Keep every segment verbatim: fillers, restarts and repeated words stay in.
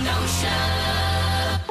Kenosha.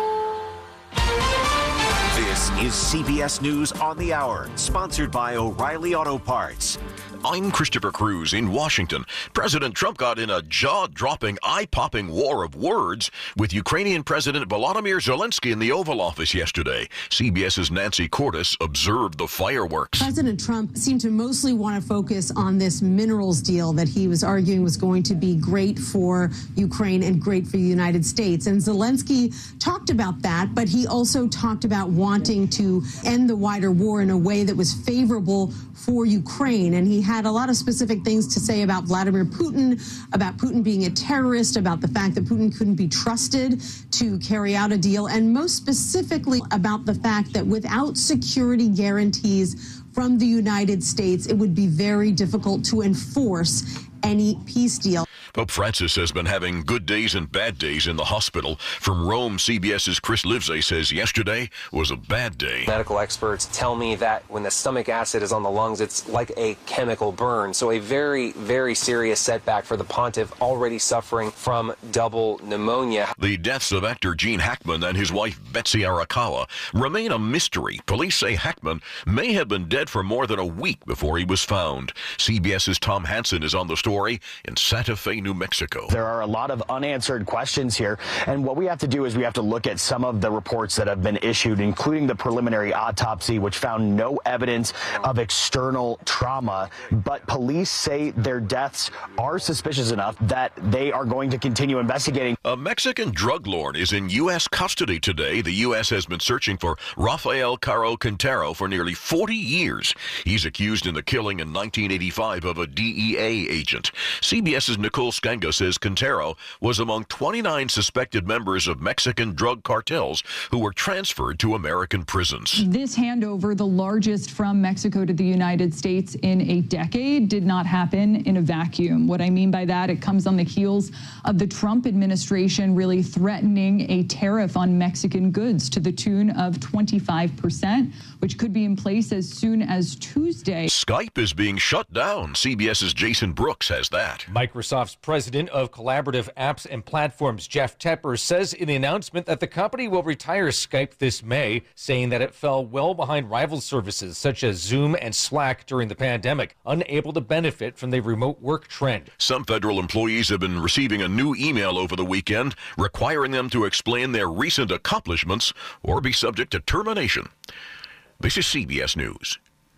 This is C B S News on the Hour, sponsored by O'Reilly Auto Parts. I'm Christopher Cruz in Washington. President Trump got in a jaw-dropping, eye-popping war of words with Ukrainian President Volodymyr Zelensky in the Oval Office yesterday. CBS's Nancy Cordes observed the fireworks. President Trump seemed to mostly want to focus on this minerals deal that he was arguing was going to be great for Ukraine and great for the United States. And Zelensky talked about that, but he also talked about wanting to end the wider war in a way that was favorable for Ukraine. And he had a lot of specific things to say about Vladimir Putin, about Putin being a terrorist, about the fact that Putin couldn't be trusted to carry out a deal, and most specifically about the fact that without security guarantees from the United States, it would be very difficult to enforce any peace deal. Pope Francis has been having good days and bad days in the hospital. From Rome, CBS's Chris Livesay says yesterday was a bad day. Medical experts tell me that when the stomach acid is on the lungs, it's like a chemical burn. So a very, very serious setback for the pontiff, already suffering from double pneumonia. The deaths of actor Gene Hackman and his wife Betsy Arakawa remain a mystery. Police say Hackman may have been dead for more than a week before he was found. CBS's Tom Hansen is on the story in Santa Fe, New Mexico. There are a lot of unanswered questions here, and what we have to do is we have to look at some of the reports that have been issued, including the preliminary autopsy, which found no evidence of external trauma, but police say their deaths are suspicious enough that they are going to continue investigating. A Mexican drug lord is in U S custody today. The U S has been searching for Rafael Caro Quintero for nearly forty years. He's accused in the killing in nineteen eighty-five of a D E A agent. CBS's Nicole Skenga says Quintero was among twenty-nine suspected members of Mexican drug cartels who were transferred to American prisons. This handover, the largest from Mexico to the United States in a decade, did not happen in a vacuum. What I mean by that, it comes on the heels of the Trump administration really threatening a tariff on Mexican goods to the tune of twenty-five percent, which could be in place as soon as Tuesday. Skype is being shut down. CBS's Jason Brooks has that. Microsoft's president of collaborative apps and platforms, Jeff Tepper, says in the announcement that the company will retire Skype this May, saying that it fell well behind rival services such as Zoom and Slack during the pandemic, unable to benefit from the remote work trend. Some federal employees have been receiving a new email over the weekend requiring them to explain their recent accomplishments or be subject to termination. This is C B S News.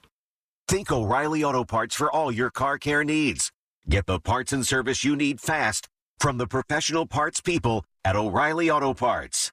Think O'Reilly Auto Parts for all your car care needs. Get the parts and service you need fast from the professional parts people at O'Reilly Auto Parts.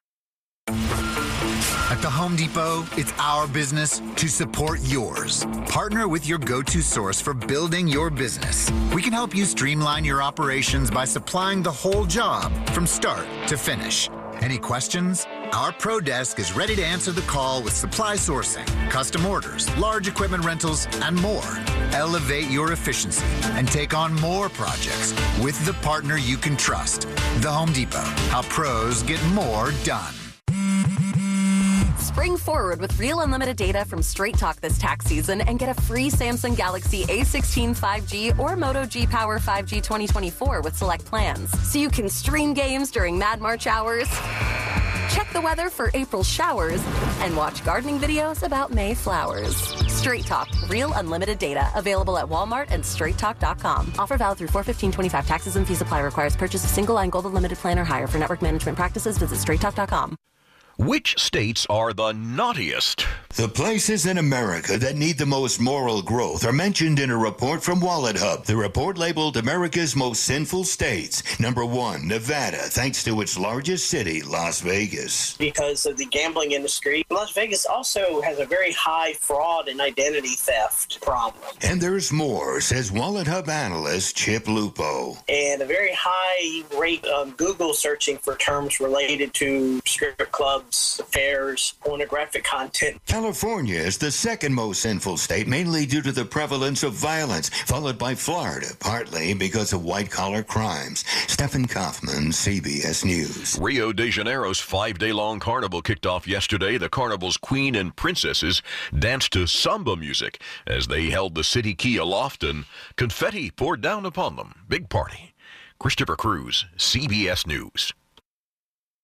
At the Home Depot, it's our business to support yours. Partner with your go-to source for building your business. We can help you streamline your operations by supplying the whole job from start to finish. Any questions? Our Pro Desk is ready to answer the call with supply sourcing, custom orders, large equipment rentals, and more. Elevate your efficiency and take on more projects with the partner you can trust. The Home Depot. How pros get more done. Spring forward with real unlimited data from Straight Talk this tax season and get a free Samsung Galaxy A sixteen five G or Moto G Power five G twenty twenty-four with select plans. So you can stream games during Mad March hours, check the weather for April showers, and watch gardening videos about May flowers. Straight Talk, real unlimited data. Available at Walmart and straight talk dot com. Offer valid through four fifteen twenty-five. Taxes and fees apply. Requires purchase of single line gold unlimited plan or higher. For network management practices, visit straight talk dot com. Which states are the naughtiest? The places in America that need the most moral growth are mentioned in a report from Wallet Hub. The report labeled America's most sinful states. Number one, Nevada, thanks to its largest city, Las Vegas. Because of the gambling industry, Las Vegas also has a very high fraud and identity theft problem. And there's more, says Wallet Hub analyst Chip Lupo. And a very high rate of Google searching for terms related to strip clubs, affairs, pornographic content. California is the second most sinful state, mainly due to the prevalence of violence, followed by Florida, partly because of white-collar crimes. Stephen Kaufman, C B S News. Rio de Janeiro's five-day-long carnival kicked off yesterday. The carnival's queen and princesses danced to samba music as they held the city key aloft and confetti poured down upon them. Big party. Christopher Cruz, C B S News.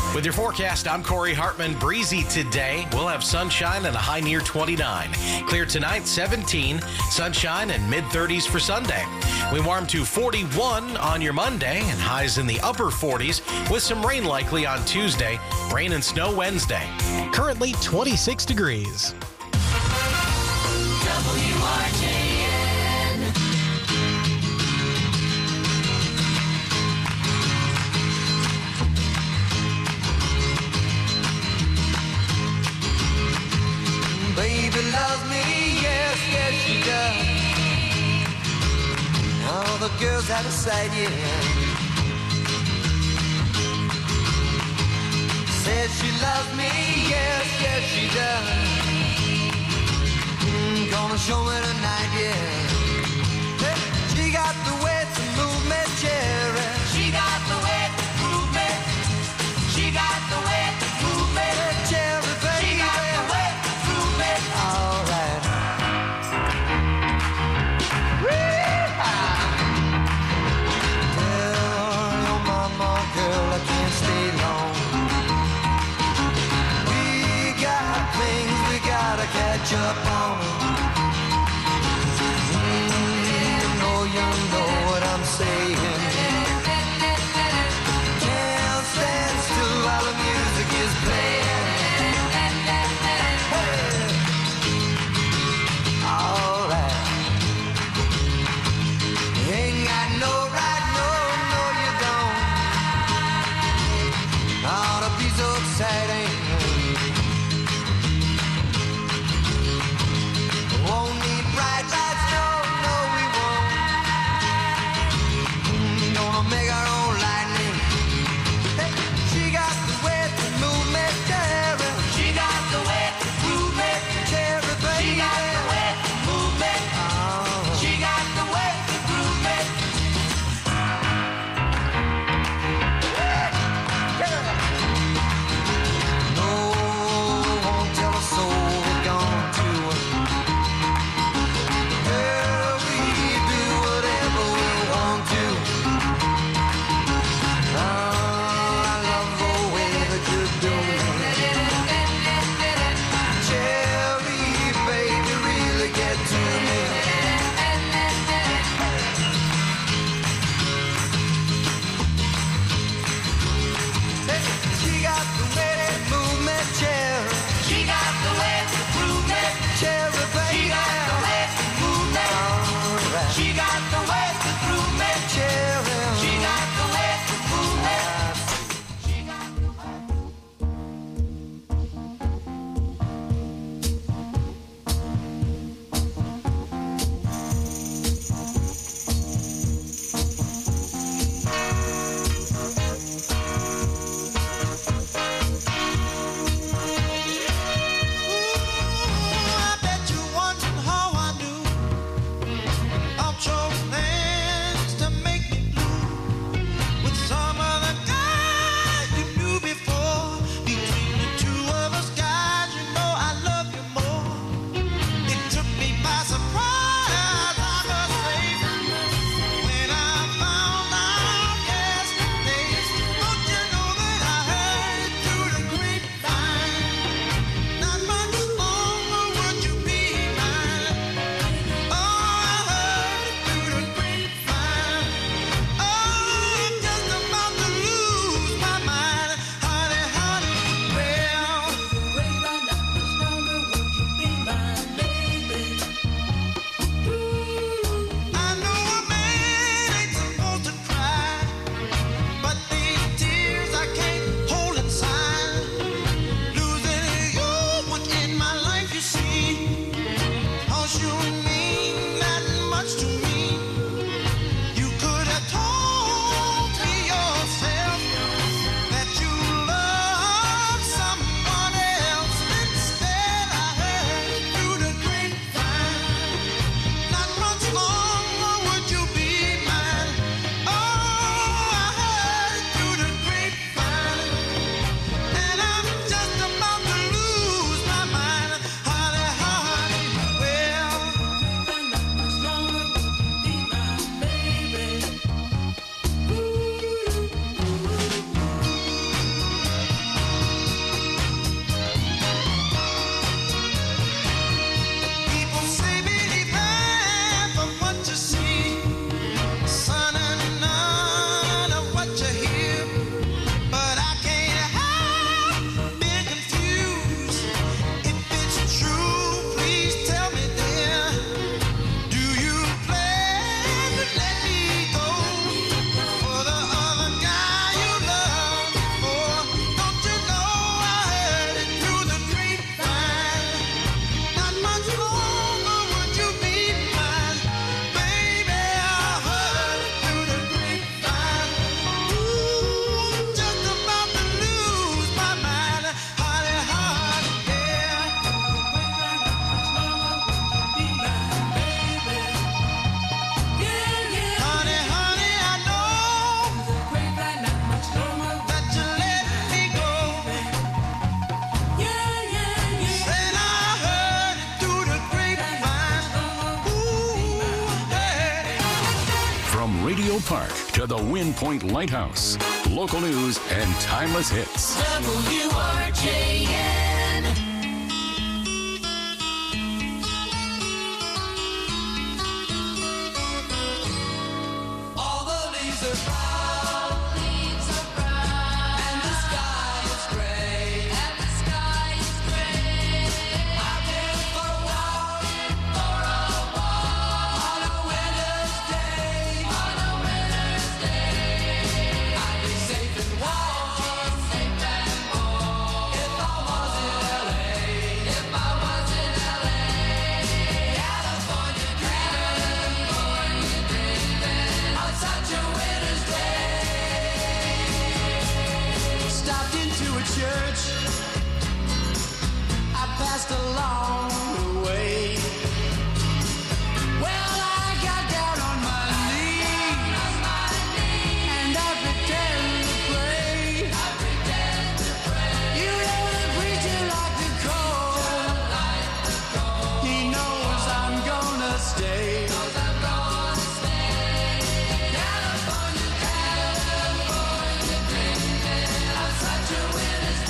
With your forecast, I'm Corey Hartman. Breezy today. We'll have sunshine and a high near twenty-nine. Clear tonight, seventeen. Sunshine and mid thirties for Sunday. We warm to forty-one on your Monday and highs in the upper forties with some rain likely on Tuesday. Rain and snow Wednesday. Currently twenty-six degrees. W R J N. Baby loves me, yes, yes she does. All the girls out of sight, yeah. Says she loves me, yes, yes she does. Mm, gonna show me tonight, yeah. Hey, she got the way to move me, Jerry. She got the way to move me. She got the way to move me, Jerry, baby. She got the way. All right. Tell your mama, girl, I can't stay long. We got things we gotta catch up on. Mm, you know, you know what I'm saying. Can't stand still while the music is playing. Park to the Wind Point Lighthouse. Local news and timeless hits. W R J N. All the leaves are brown, leaves are brown, and the sky is gray, and the sky is gray. I've been for a walk, for a walk, on a winter's day, on a winter's day. I'd be safe and warm, safe and warm, if I was in L A, if I was in L A. California dreaming, California dreaming, on such a winter's day. Stopped into a church, I passed along the way. Well, I got down on my knees, and I pretend to pray. You know the preacher like the cold, he knows I'm gonna stay. California, California dreaming on such a winter's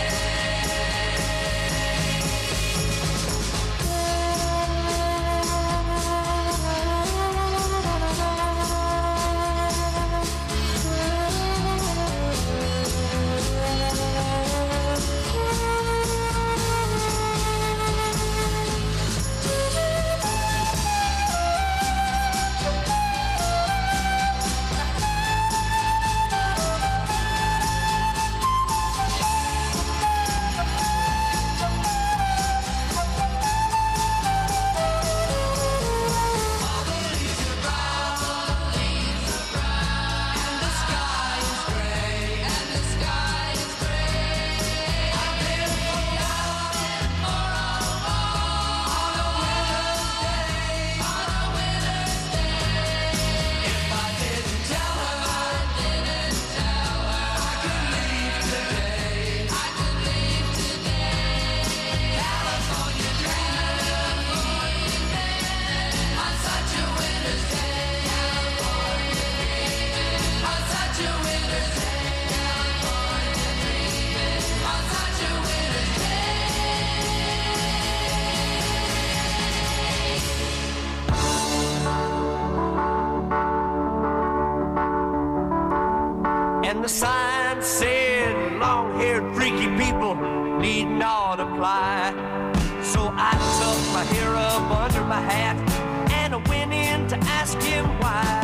And the sign said, long-haired freaky people need not apply. So I tucked my hair up under my hat and I went in to ask him why.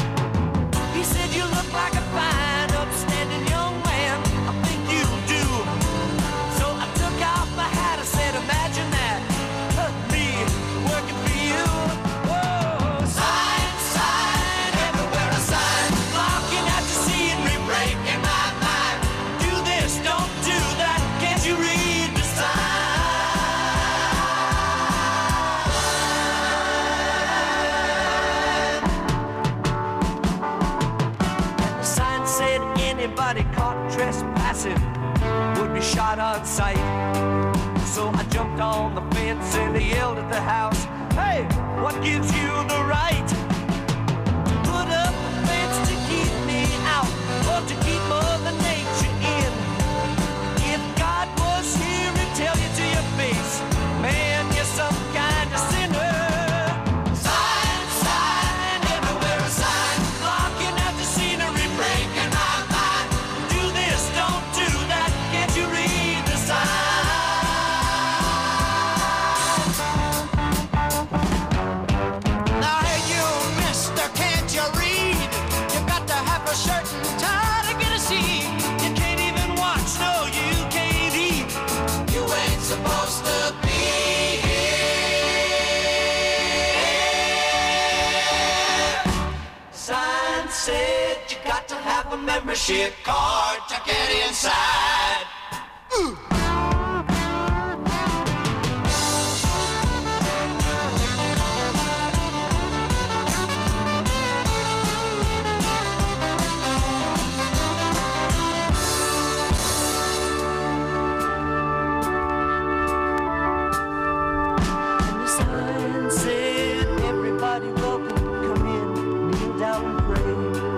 He said, you look like a fine, upstanding young man. I think you do. So I took off my hat. I said, imagine that, huh, me working for you. Whoa, sign, sign, everywhere a sign, blocking out the scenery, breaking my mind. Do this, don't do that. Can't you read the sign? The sign said anybody caught trespassing would be shot on sight. So I jumped on the fence and I yelled at the house, hey, what gives you the right to put up a fence to keep me out or to keep Mother Nature in? If God was here, he'd tell you to your face, man, you're some kind of sinner. Sign, sign, everywhere a sign, blocking out the scenery, breaking my mind. Do this, don't do that, can't you read the sign? Now hey you, mister, can't you read? You got to have a shirt and tie to get a seat. You can't even watch, no, you can't eat. You ain't supposed to be here. Sign said you got to have a membership card to get inside. Ooh. And the sign said, everybody welcome, come in, kneel down and pray.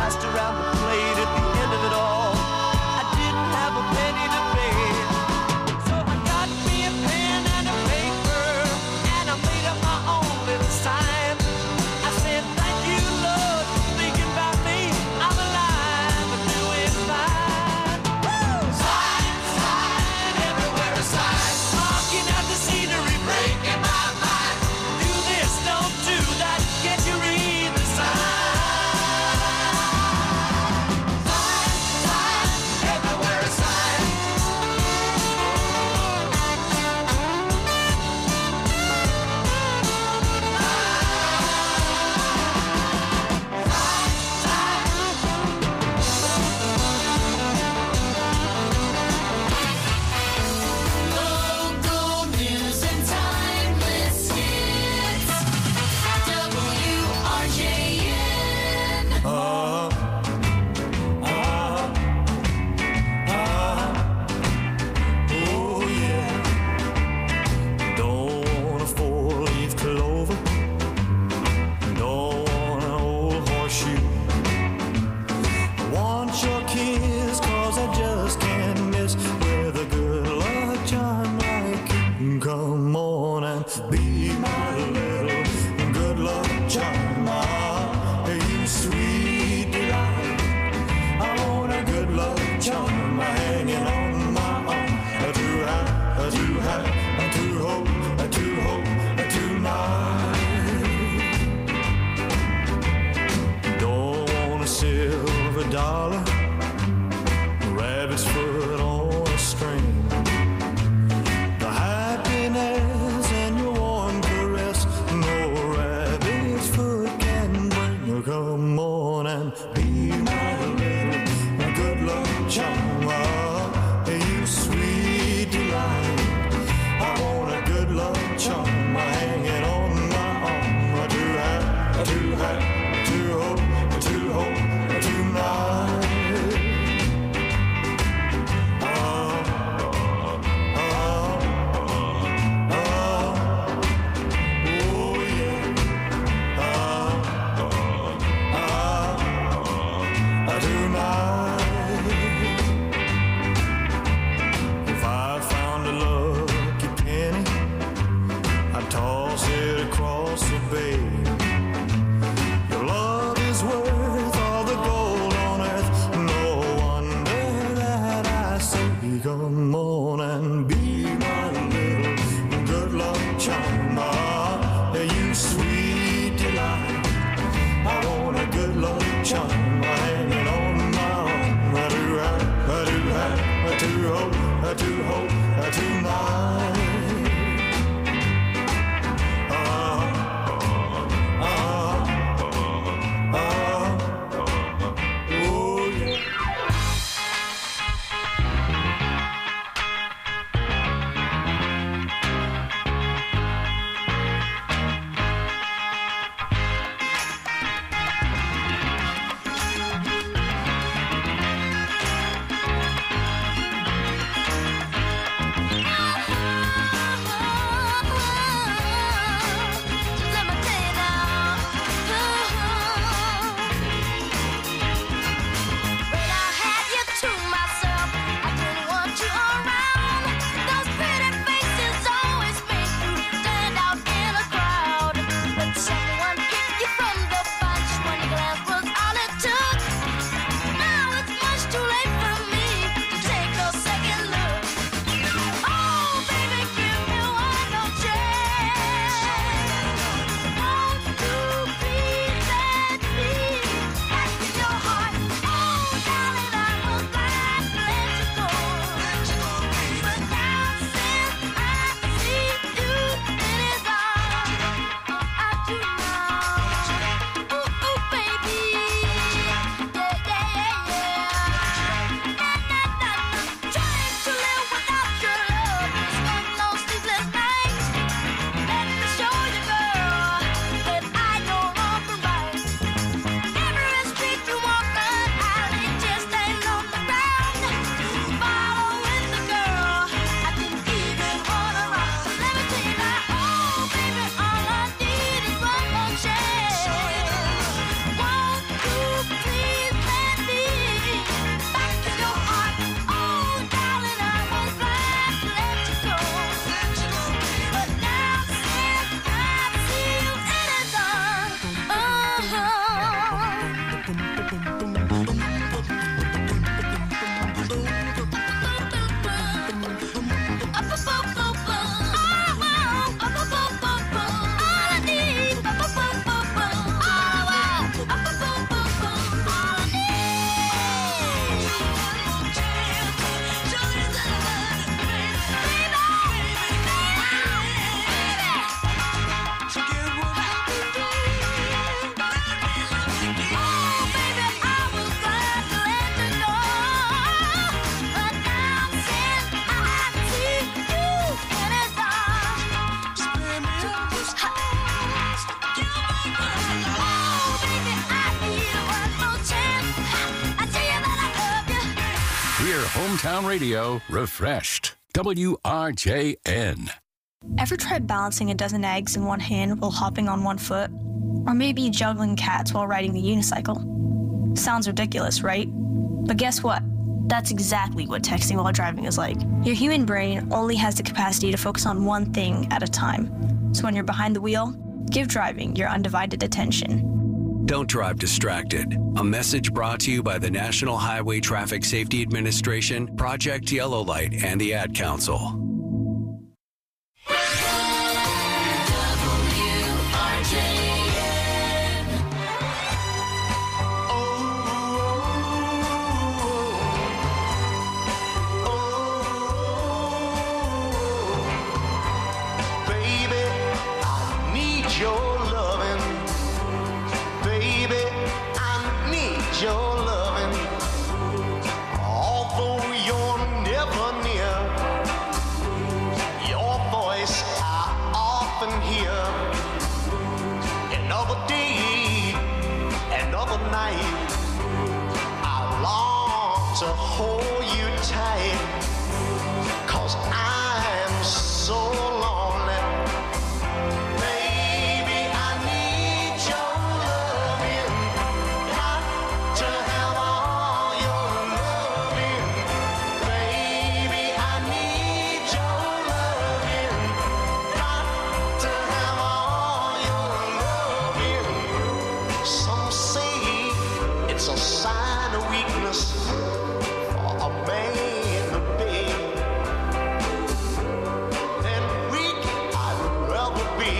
passed around the plate at the end of it all. I didn't have a penny to pay. So I got me a pen and a paper, and I made up my own little sign. I said, thank you, Lord, for thinking about me. I'm alive and doing fine. Woo! Sign, sign, everywhere a sign. Marking out the scenery, breaking my mind. Do this, don't do that. Can't you read the sign? Sign, sign, everywhere a sign. Local news and timeless hits. W R J N. Uh, uh, uh, oh yeah. Don't want a four-leaf clover. Don't want an old horseshoe. I want your kiss, cause I just can't miss with a good luck charm like you. Come on and be my little good luck charm. Ah, you sweet delight. I want a good luck charm hanging on my arm. Too high, too high, too hope, too hope, tonight. Don't want a silver dollar, rabbit's foot on a string. The happiness in your warm caress, no rabbit's foot can bring. Come on and be my little good luck charm. Ah, you sweet delight. I want a good luck charm hanging on my arm. Too high, too high, too hope, too hope, tonight. If I found a lucky penny, I'd toss it across the bay. Your love is worth all the gold on earth. No wonder that I say, come on and be my little good luck charm. Ah, you sweet delight. I want a good luck charm hanging on my arm. I do have, I do have, I do hope, I do hope, I do not. Ah, ah, ah, oh yeah. Hear hometown radio refreshed. W R J N. Ever tried balancing a dozen eggs in one hand while hopping on one foot? Or maybe juggling cats while riding the unicycle? Sounds ridiculous, right? But guess what? That's exactly what texting while driving is like. Your human brain only has the capacity to focus on one thing at a time. So when you're behind the wheel, give driving your undivided attention. Don't drive distracted. A message brought to you by the National Highway Traffic Safety Administration, Project Yellow Light, and the Ad Council. To hold you tight, 'cause I'm so lonely. Baby, I need your loving, got to have all your loving. Baby, I need your loving, got to have all your loving. Some say it's a sign of weakness. A man to be, then weak I'd rather be.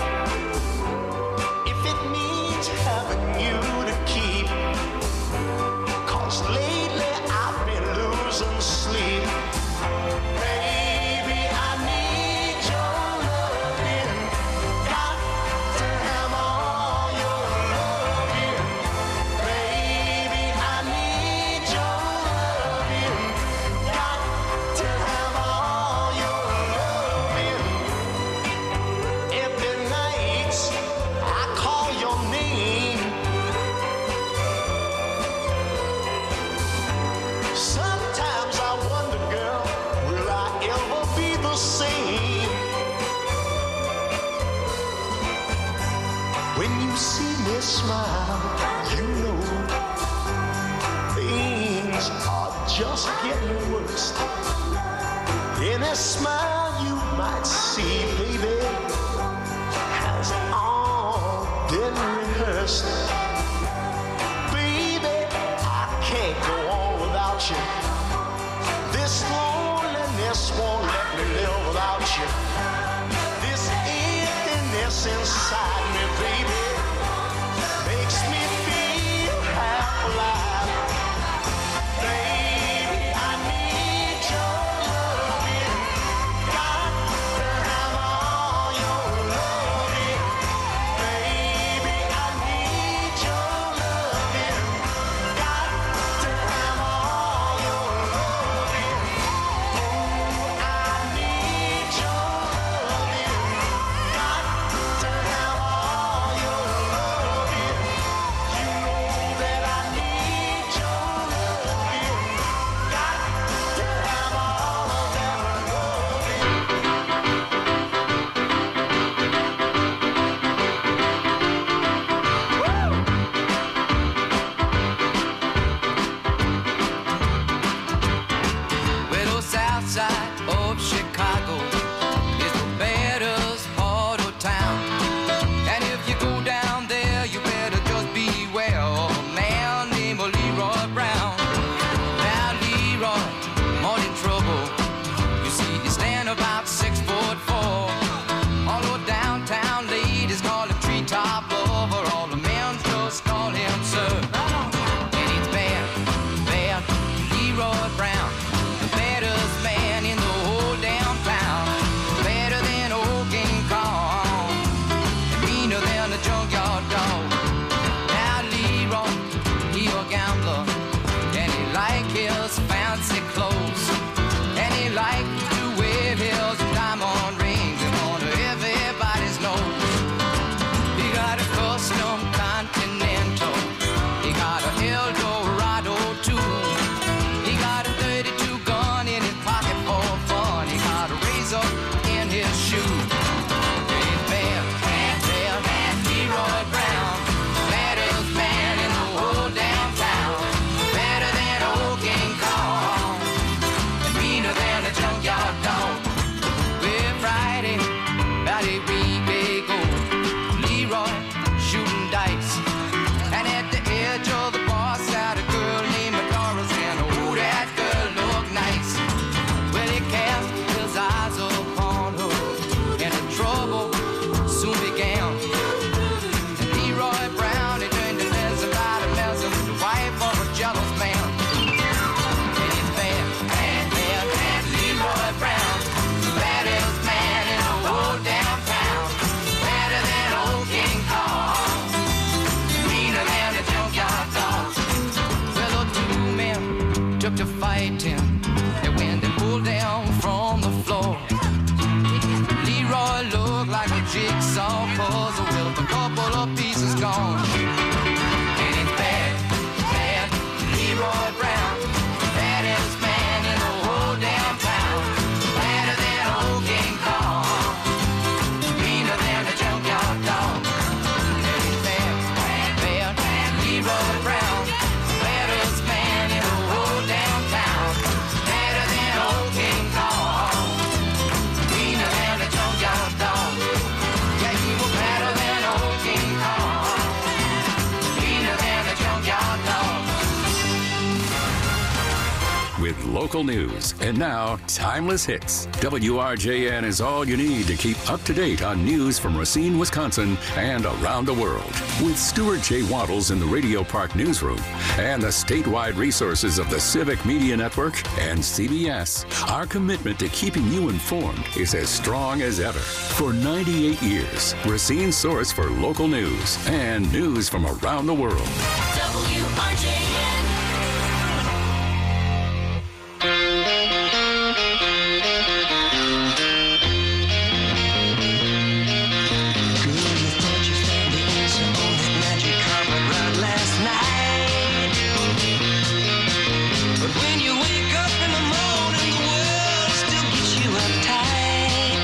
If it means having you to keep, 'cause lately I've been losing sleep. Baby, I need your loving, got to have all your loving. Baby, I need your smile, you know things are just getting worse. In a smile you might see, baby, has all been rehearsed. Baby, I can't go on without you. This loneliness won't let me live without you. This emptiness inside me, baby, makes me feel half alive. Baby, I need your loving, got to have all your loving. Baby, I need your loving, got to have all your loving. Oh, I need your loving, got to have all waiting. And when they pulled down from the floor, Leroy looked like a jigsaw puzzle with a couple of pieces gone. And it's bad, bad Leroy Brown, baddest man in the whole damn town, badder than old King Kong, meaner than the junkyard dog. And it's bad, bad, bad Leroy Brown, baddest man in the whole damn town, badder than old King Kong, meaner than the junkyard dog. Yeah, he was badder than old King Kong, meaner than the junkyard dog. With local news and now timeless hits, W R J N is all you need to keep up to date on news from Racine, Wisconsin and around the world. With Stuart J. Waddles in the Radio Park Newsroom and the statewide resources of the Civic Media Network and C B S, our commitment to keeping you informed is as strong as ever. For ninety-eight years, Racine's source for local news and news from around the world. W R J N. But when you wake up in the morning, the world still gets you uptight.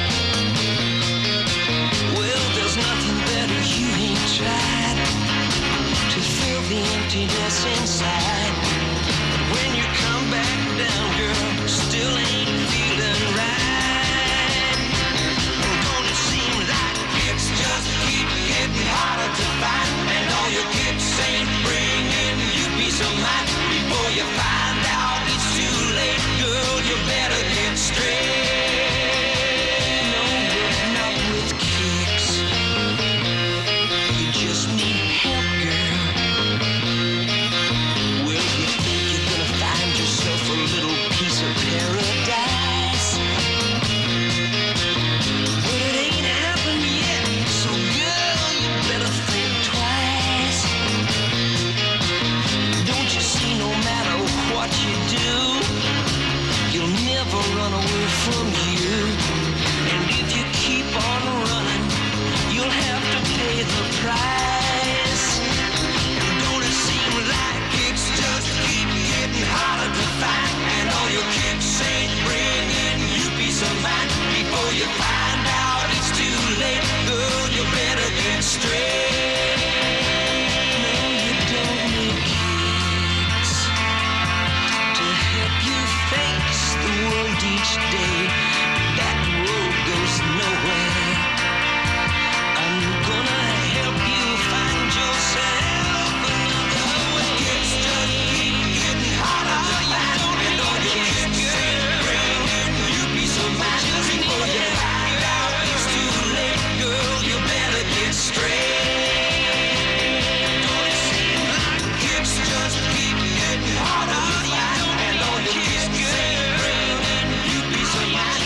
Well, there's nothing better you ain't tried to fill the emptiness inside. But when you come back down, girl, still ain't feeling right. And don't it seem like it's just keep getting harder to find, and all your kicks ain't bringing you peace of mind. Before you find out it's too late, girl, you better get straight. No, not with kicks. You just need help, girl. Well, you think you're gonna find yourself a little piece of paradise, but it ain't happened yet. So, girl, you better think twice. Don't you see, no matter what you do, you'll never run away from you. And if you keep on running, you'll have to pay the price. And don't it seem like it's just keep getting harder to find, and all your kicks ain't bringing you peace of mind. Before you find out it's too late, girl, you better get straight. No, you don't need kicks to help you face the world each day. That road goes nowhere. I'm gonna help you find yourself another way. It's just keep getting harder to find, and all your kicks ain't bringing you peace of mind. Before you find out it's too late, girl, you better get straight. Don't it seem like it's just keep getting harder to find, and all your kicks ain't bringing you peace of mind.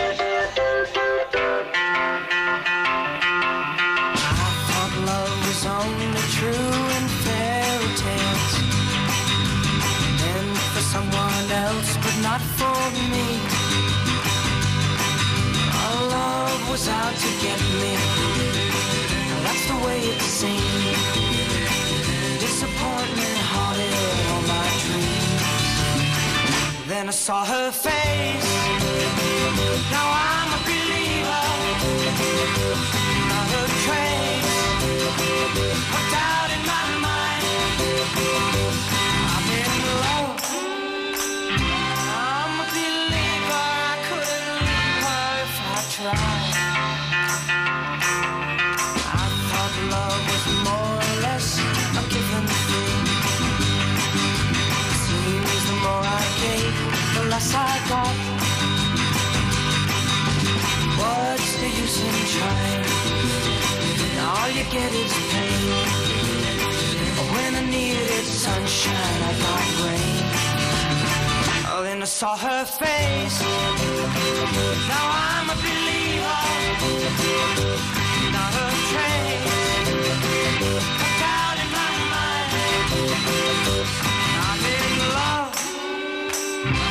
I thought love was only true in fairy tales, meant for someone else, but not for me. Our love was out to get me. That's the way it seemed. Disappointment haunted all my dreams. Then I saw her face. Now I'm a believer. Not a trace of doubt in my mind. I'm in love. I'm a believer. I couldn't leave her if I tried. I thought love was more or less a given thing. Seems the more I gave, the less I got. What's the use in trying? All you get is pain. When I needed sunshine, I got rain. Oh, then I saw her face. Now I'm a believer. Not a trace of doubt in my mind. I'm in love.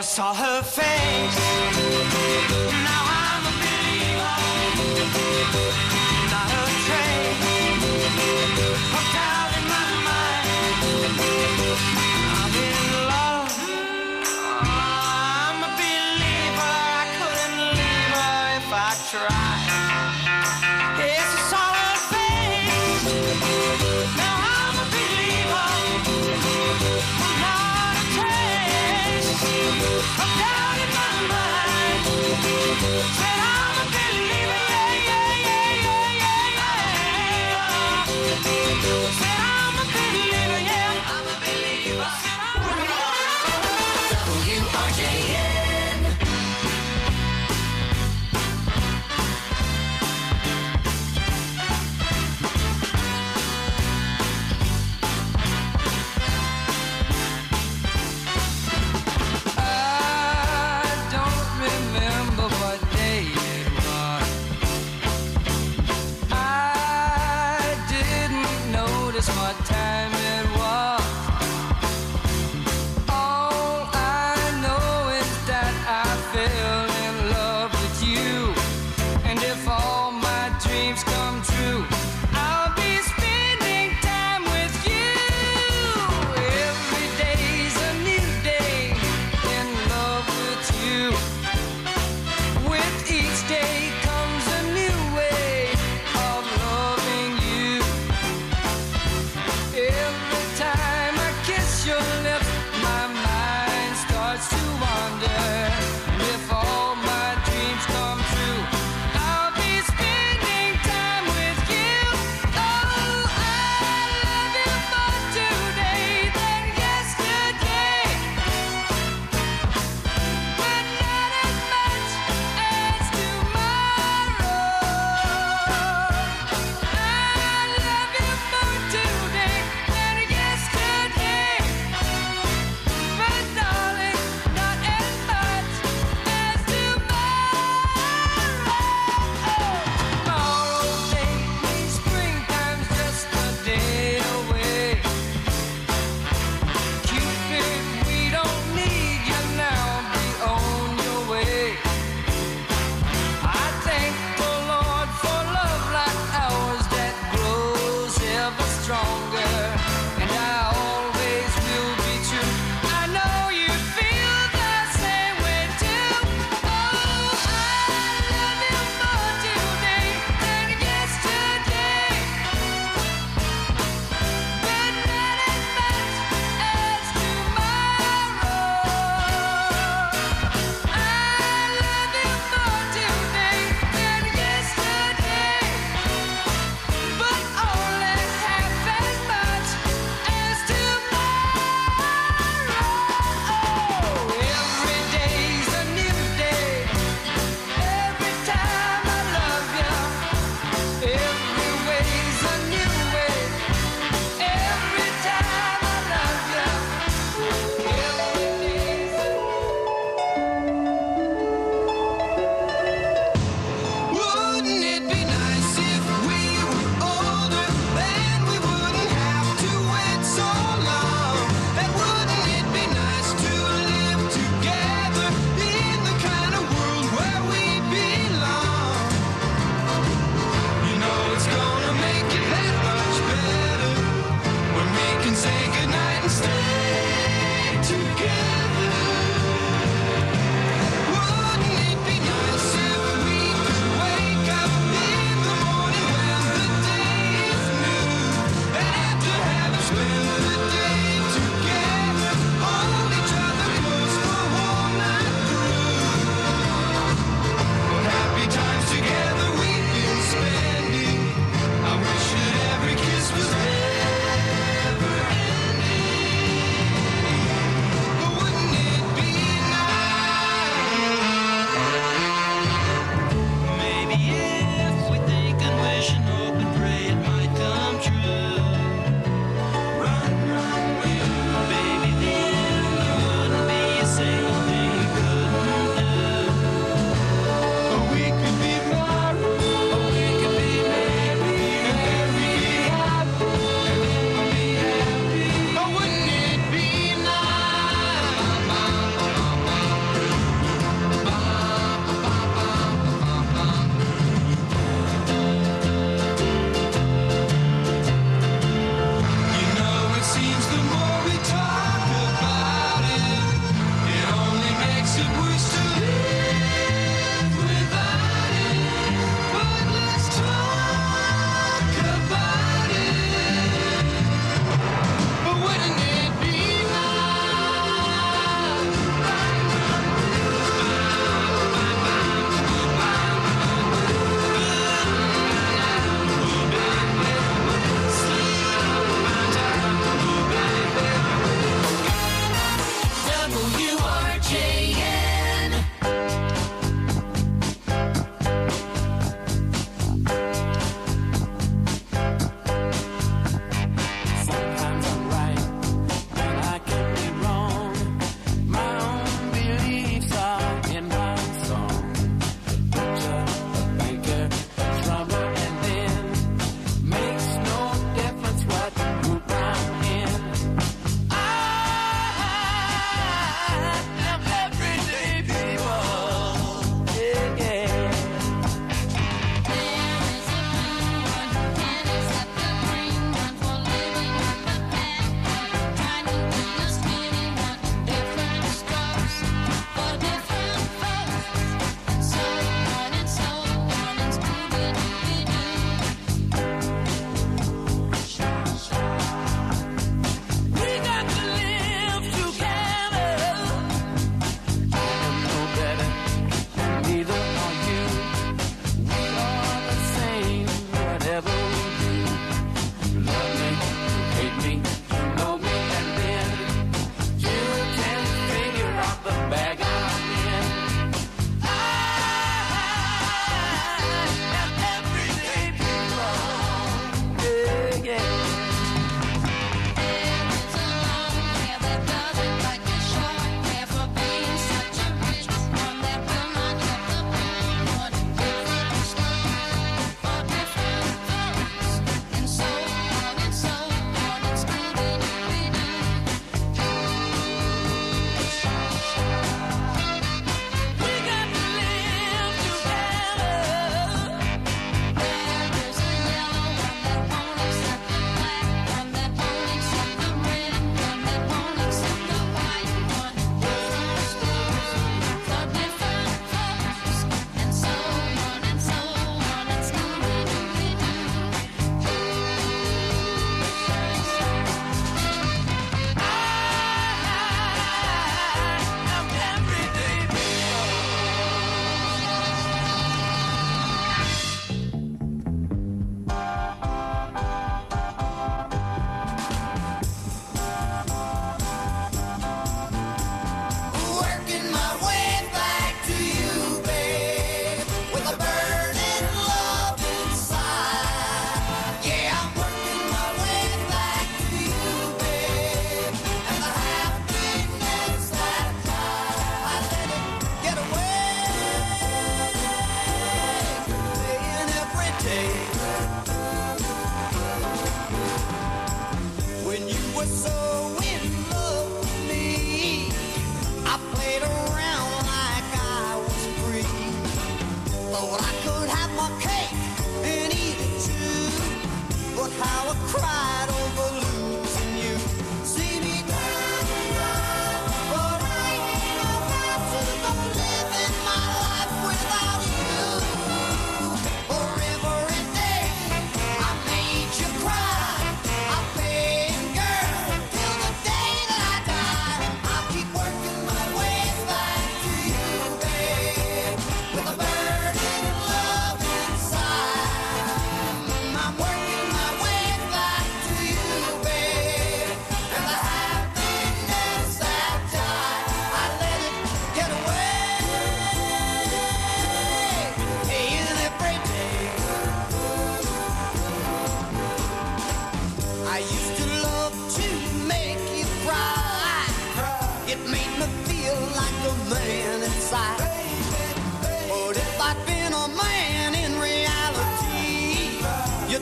saw her face. Now I'm a believer. Not a trace of doubt in my mind. I'm in love. I'm a believer. I couldn't leave her if I tried. Yes, I saw her face. Now I'm a believer. Not a trace of doubt in my mind.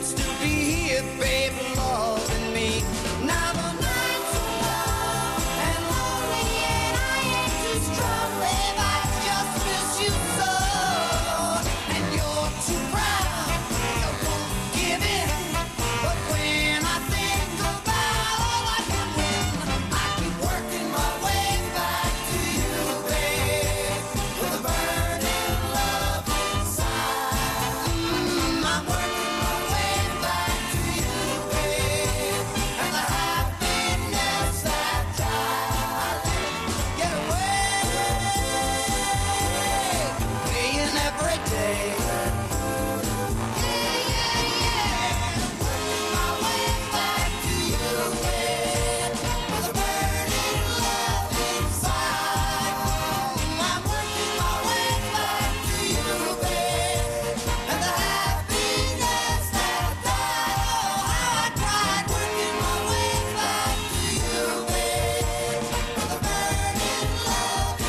still be here, baby, loving me. Now the nights are long and lonely, and I ain't too strong, babe. I just miss you so, and you're too proud. You won't give in, but when I think about all I can win, I keep working my way back to you, babe, with a burning love inside. Mm, I'm working my way back to you, babe, and the happiness that tries to get away, playing every day. Yeah, yeah, yeah, I'm working my way back to you, babe, with a burning love inside. Mm, I'm working my way back to you, babe, and the happiness that died. Oh, how I cried working my way back to you, babe, with a burning love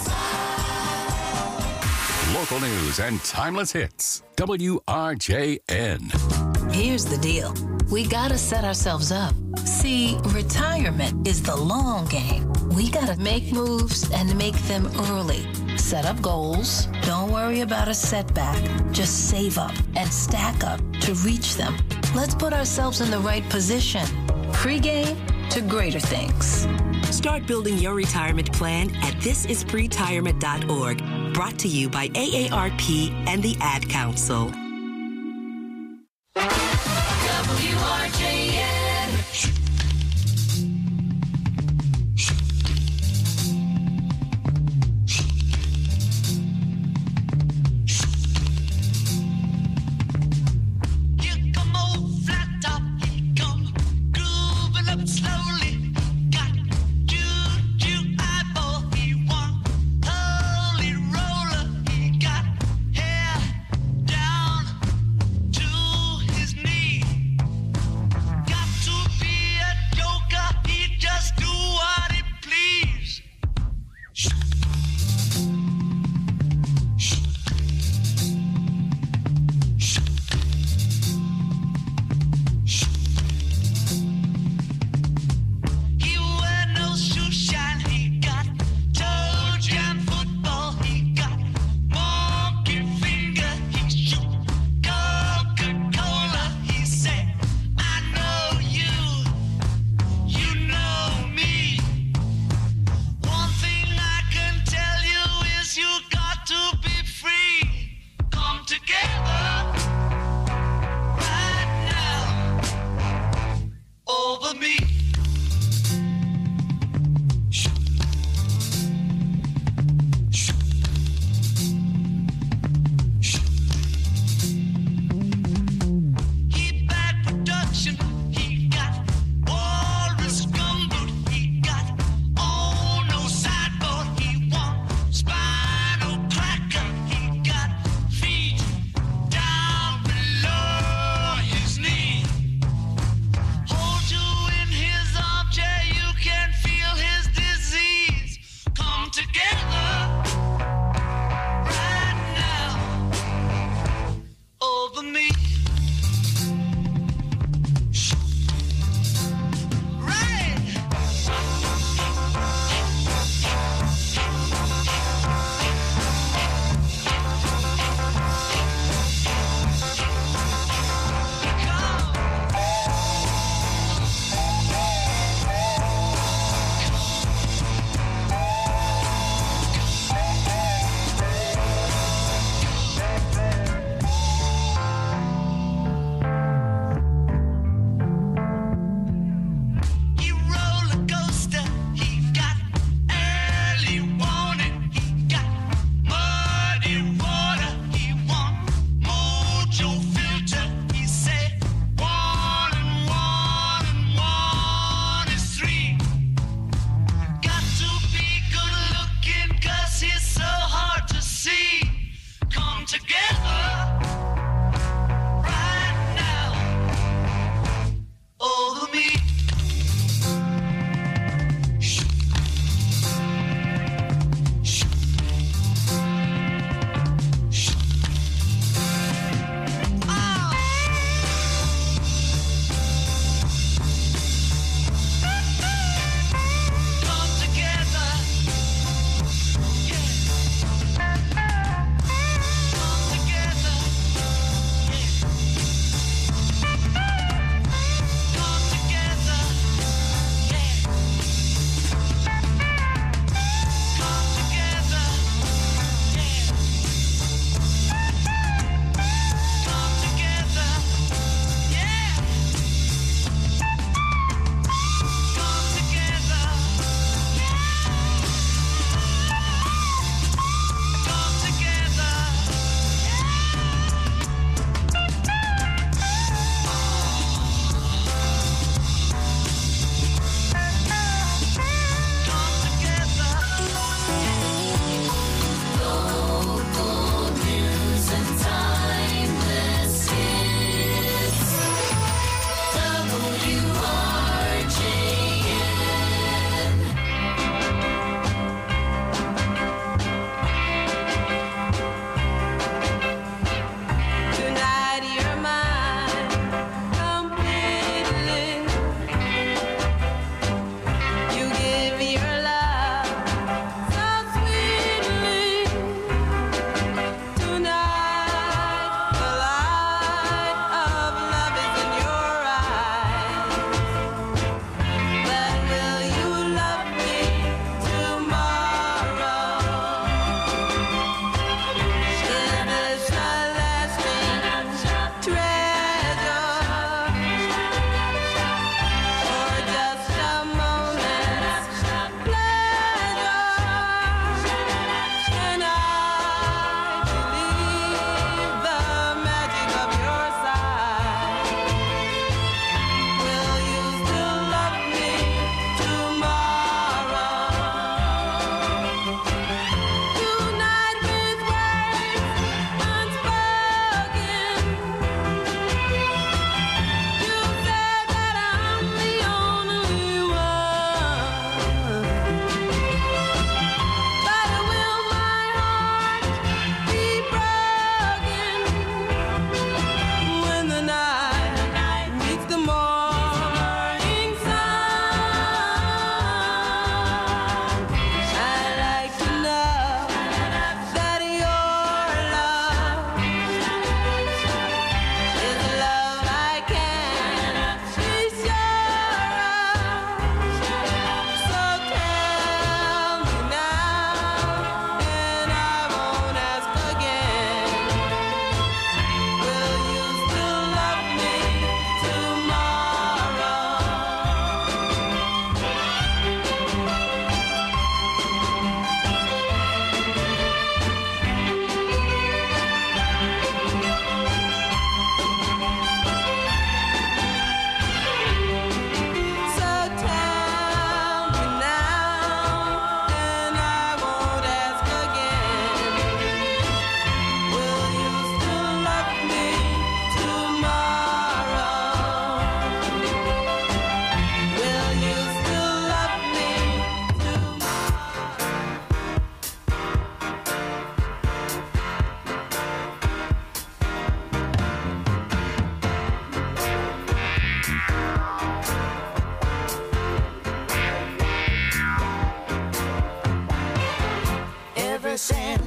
inside. Local news and timeless hits. W R J N. Here's the deal. We gotta set ourselves up. See, retirement is the long game. We gotta make moves and make them early. Set up goals. Don't worry about a setback. Just save up and stack up to reach them. Let's put ourselves in the right position. Pre-game to greater things. Start building your retirement plan at this is pretirement dot org. Brought to you by A A R P and the Ad Council. W R J N. Here come old flat top, he come grooving up slowly. Got juju eyeball, he one holy roller. He got hair down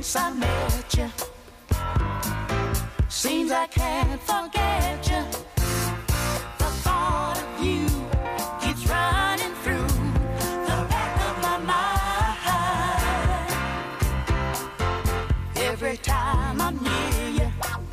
since I met you. Seems I can't forget you. The thought of you keeps running through the back of my mind. Every time I'm near you,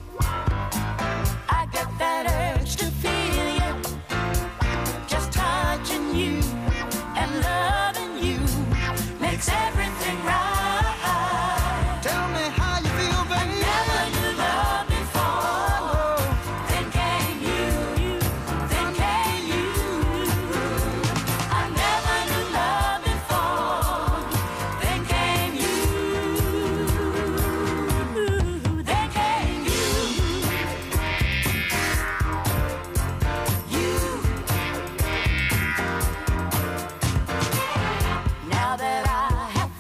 I get that urge to feel you. Just touching you and loving you makes everything right. Tell me how you feel, baby. I never knew love before. Then came you, then came you. I never knew love before. Then came you, then came you. You. Now that I have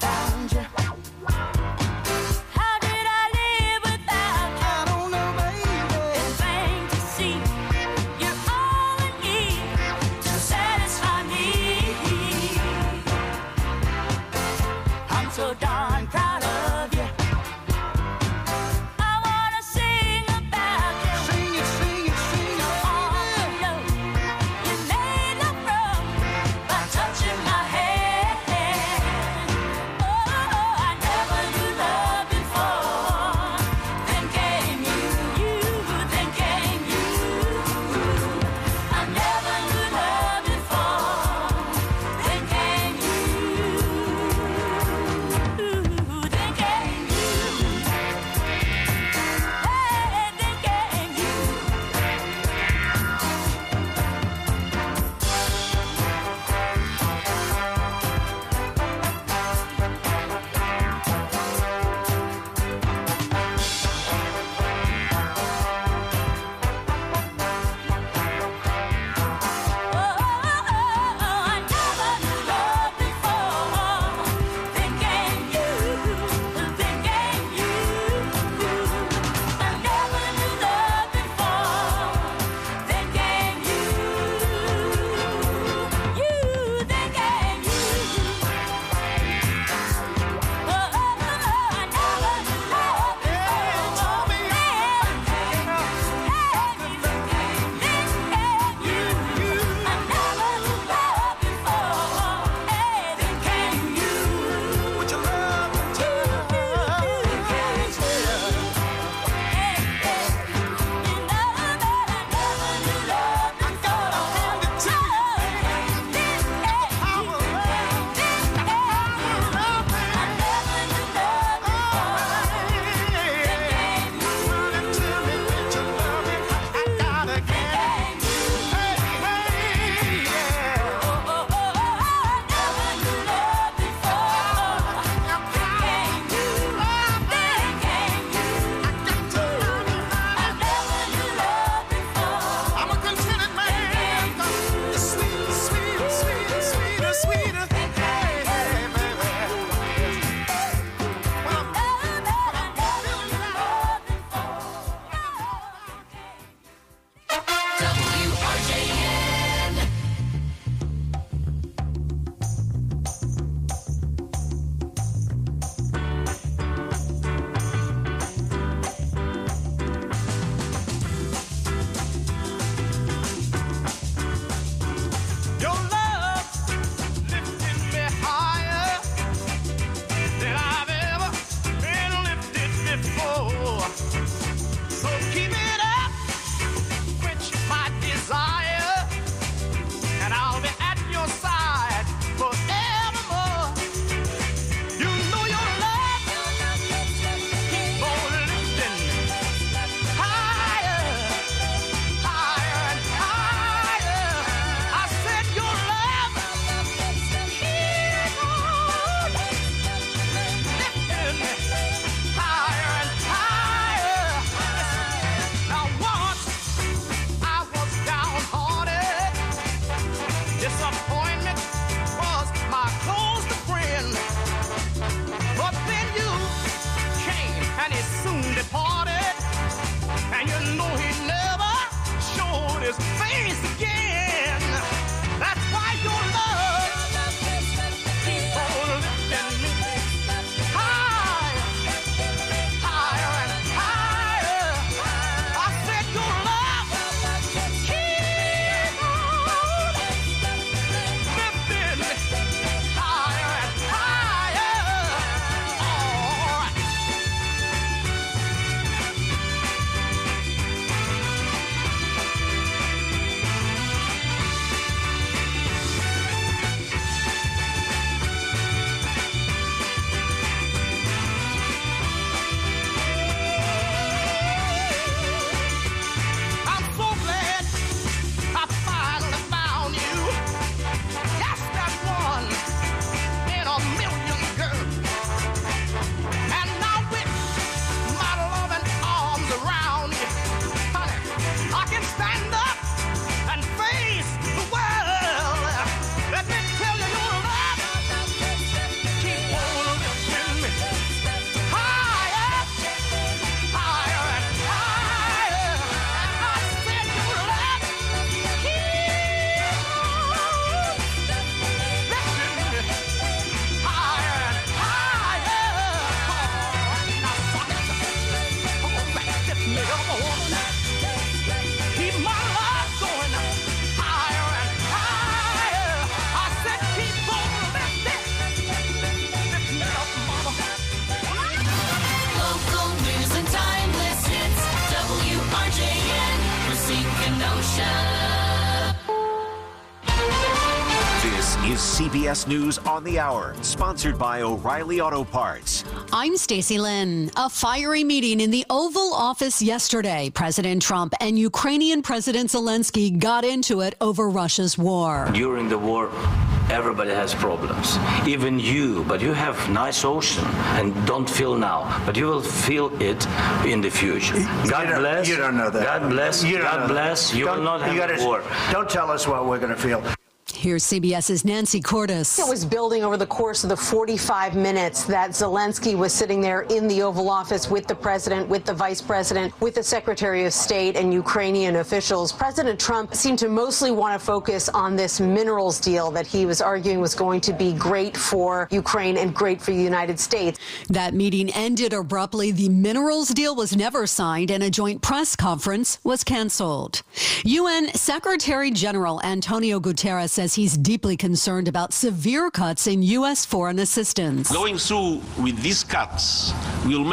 C B S News on the Hour, sponsored by O'Reilly Auto Parts. I'm Stacey Lynn. A fiery meeting in the Oval Office yesterday. President Trump and Ukrainian President Zelensky got into it over Russia's war. During the war, everybody has problems, even you, but you have nice ocean and don't feel now, but you will feel it in the future. God you bless. You don't know that. God bless. You don't God know bless. That. You don't, will not have you gotta, a war. Don't tell us what we're going to feel. Here's CBS's Nancy Cordes. It was building over the course of the forty-five minutes that Zelensky was sitting there in the Oval Office with the president, with the vice president, with the Secretary of State and Ukrainian officials. President Trump seemed to mostly want to focus on this minerals deal that he was arguing was going to be great for Ukraine and great for the United States. That meeting ended abruptly. The minerals deal was never signed and a joint press conference was canceled. U N Secretary General Antonio Guterres says he's deeply concerned about severe cuts in U S foreign assistance. Going through with these cuts will